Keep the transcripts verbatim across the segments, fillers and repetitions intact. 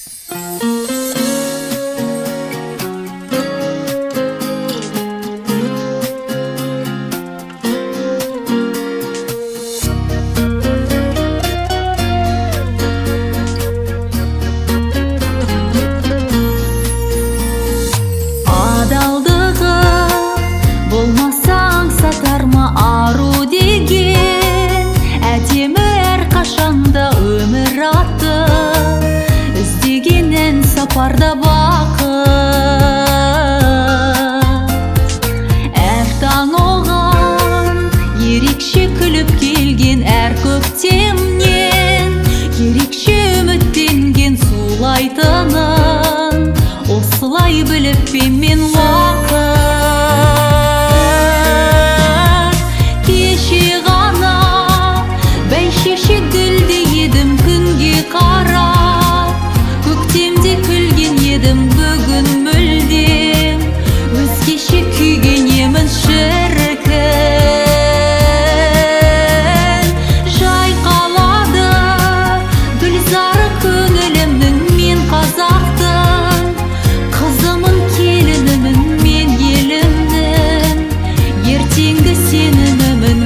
Сапарда бақыт әр таң оған ерекше күліп келген, әр көктемнен ерекше үміттенген сулайтынын осылай біліп пе мен уақыт. Кеше ғана бәйшешек гүлдей едім күнге қарап, көктемде күлген едім бүгін мүлдем өзгеше күйген емін шіркін. Жайқалады гүлзары көңілімнің, мен қазақтың қызымын, келінімін, мен елімнің ертеңгі сенімімін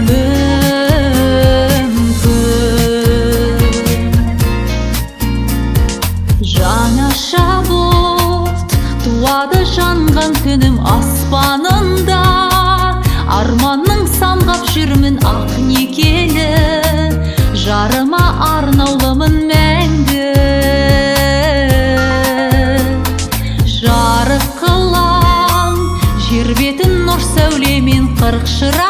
жаңаша бұлт туады жанған күнім аспанында, арманның самғап жүрмін ақ некелі, жарыма арнаулымын мәңгі. Жарық қылаң жер бетін нұр сәулемен, қырық шырақ